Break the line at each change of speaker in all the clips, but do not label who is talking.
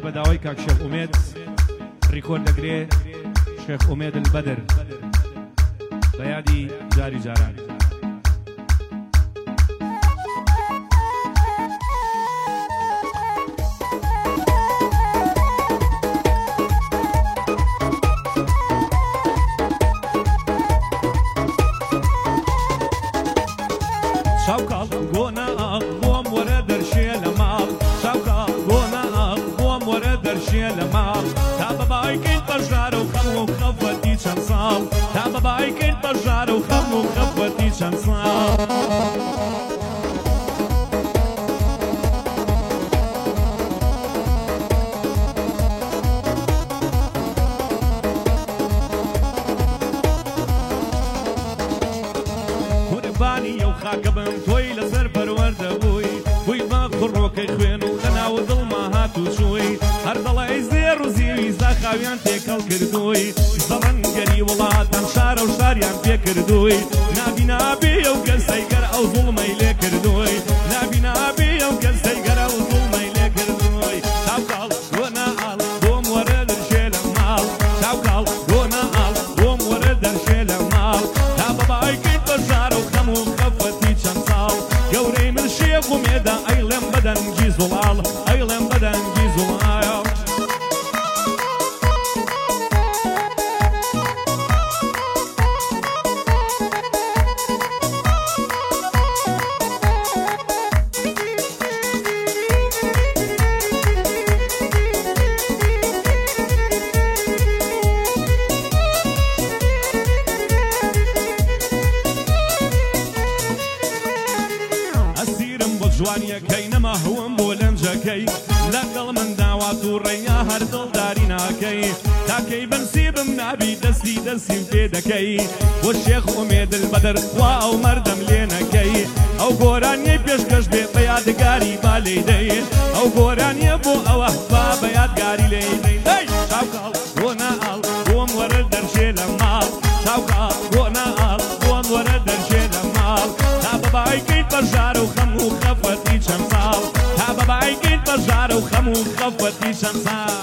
بەداوای کاک شێخ ئومێد ڕیکۆرد دەگرێ شێخ ئومێد البەدر بە یادی جاری جاران
شاوکاڵ بۆنە بۆم وەرە دەرشێ لە ماڵ شاوکاڵ بۆنە بۆم وەرە دەرشێ لە ماڵ تا بەبایکەین بەژارە و خەم و خەفەتی چەند ساڵ تا بەبایکەین بەژارە و خەم و خەفەتی چەند ساڵ خاکە بم تۆی لەسەر پەروەردە بووی بووی بە کوڕۆکەی خوێن و لەناو دڵما هات و چووی هەر دەڵێی زێر و زیوی زاخاویان تێکەڵ کردووی زەڵەنگەری وڵاتان شارە و شاریان پێ کردووی نابی نابێ ئەو کەسەی گەر ئەو زوڵمەی لێ کردووی نابی نابێ ئەو کەسەی گەر ئەو زوڵمەی لێ کردووی چاوکاڵ بۆنە ئاڵ بۆم وەرە دەرشێ لە ماڵ چاوکاڵ بۆنە ئاڵ بۆم وەرە دەرشێ لە ماڵ تا بەبایکەیت بەژارە و خەم و گەورەی من شێخ ئومێدە ئەیڵێم بەدەنگی زوڵاڵ ئەیڵێم بەدەنگی زوڵایە جوانیەکەی نەماهوم بۆ لەنجەکەی لەگەڵ من داوات و ڕێیا هەر دڵداری ناکەی تاکەی بنسیبم نابی دەستی دەستیم پێ دەکەی بۆ شێخ ئومێد البەدر وا ئەو مەردەم لێ نەکەی ئەو گۆرانیەی پێشکەش بێ بە یادگاری با لێی دەین ئەو گۆرانیە بۆ ئەوە با بە یادگاری لێی دەین چاوکاڵ بۆنە ئاڵ بۆم وەرە دەرشێ لە ماڵ چاوکاڵ بۆنە ئاڵ بۆم وەرە دەرشێ لە ماڵ تا بەبایکەیت بەژارە و خەم و خەفەتی چەند ساڵ تا بەبایکەیت بەژارە و خەم و خەفەتی چەند ساڵ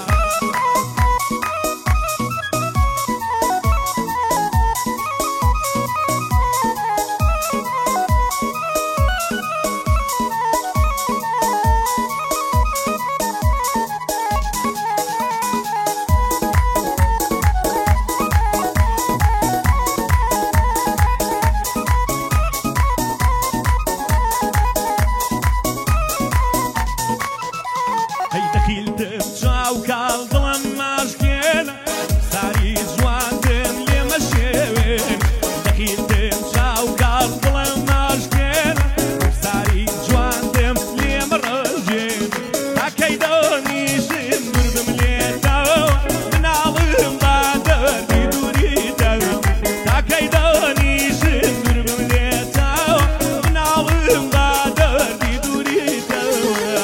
چاوکاڵ دڵم ماشکێنە ساری جوانتم لێمە شێوێن دەخیلتم چاوکاڵ دڵم ماشکێنە ساری جوانتم لێمە ڕژێن تاکەی دۆنیشم بردم لێتەوە مناڵم با دەردی دووریتەوە تاکەی دۆنیشم بردم لێتەوە مناڵم با دەردی دووریتەوە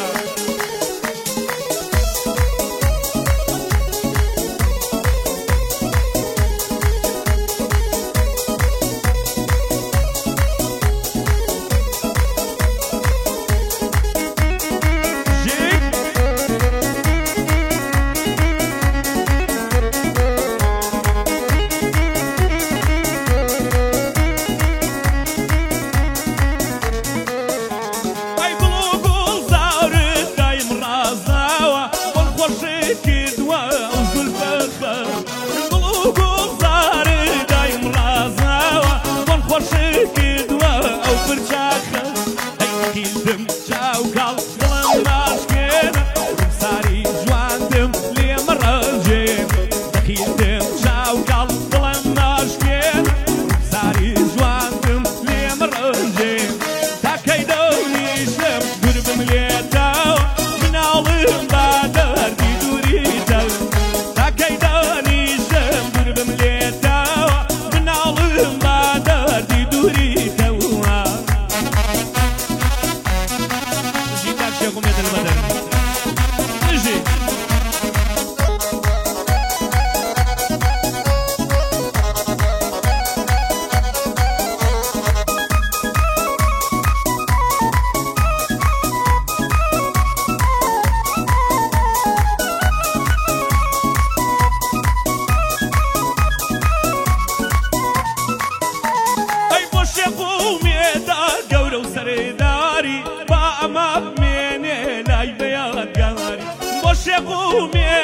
چاوکاڵ دڵم ماشکێنە ساری جوانتم لێمە ڕژێن دەخیلتم چاوکاڵ دڵم ماشکێنە ساری جوانتم لێمە ڕژێن تاکەی دەونیشم گوربم لێتەوە مناڵم با دەردی دووریتەوە تاکەی دەونیشم گوربم لێتەوە مناڵم با دەردی دووریتەوە و مێ